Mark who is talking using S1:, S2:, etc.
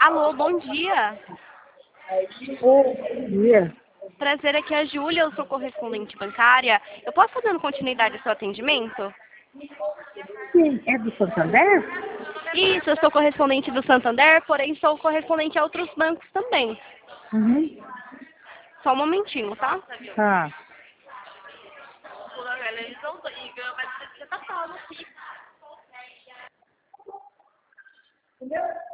S1: Alô, bom dia.
S2: Bom dia.
S1: Prazer, aqui é a Júlia, eu sou correspondente bancária. Eu posso estar dando continuidade ao seu atendimento?
S2: Sim, é do Santander?
S1: Isso, eu sou correspondente do Santander, porém sou correspondente a outros bancos também.
S2: Uhum.
S1: Só um momentinho, tá?
S2: Tá.
S1: Você tá falando aqui.
S2: Entendeu?